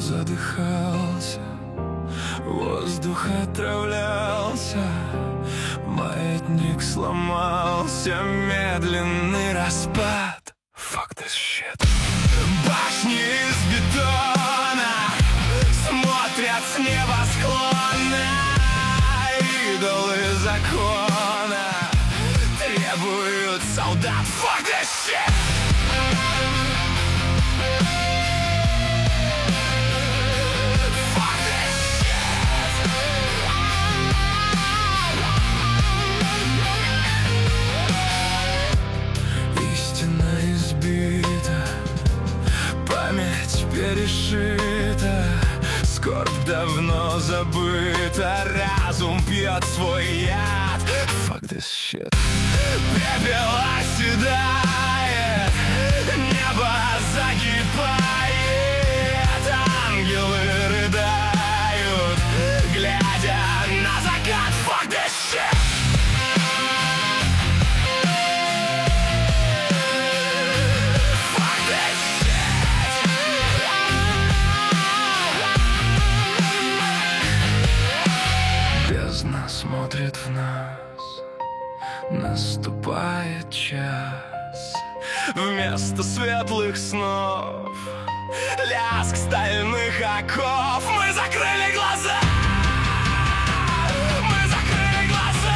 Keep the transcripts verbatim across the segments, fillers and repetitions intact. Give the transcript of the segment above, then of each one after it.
задыхался, воздух отравлялся, маятник сломался, медленный распад. Fuck this shit. Башни из бетона смотрят с небосклона, идолы закона требуют солдат. Fuck this shit. Память перешита, скорбь давно забыта, разум пьет свой яд. Fuck this shit. Пепел оседает, небо закипает, ангелы рыдают, глядя на закат. Fuck this shit. Смотрит в нас, наступает час. Вместо светлых снов лязг стальных оков. Мы закрыли глаза. Мы закрыли глаза.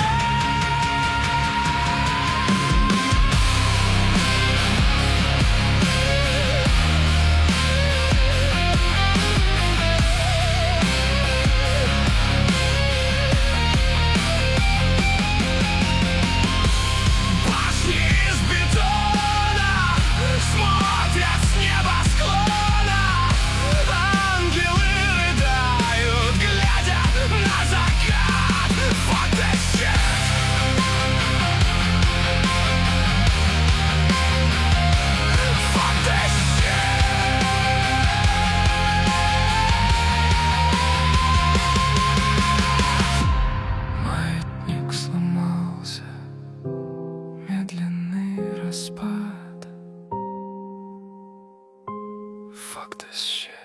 Медленный распад. Fuck this shit.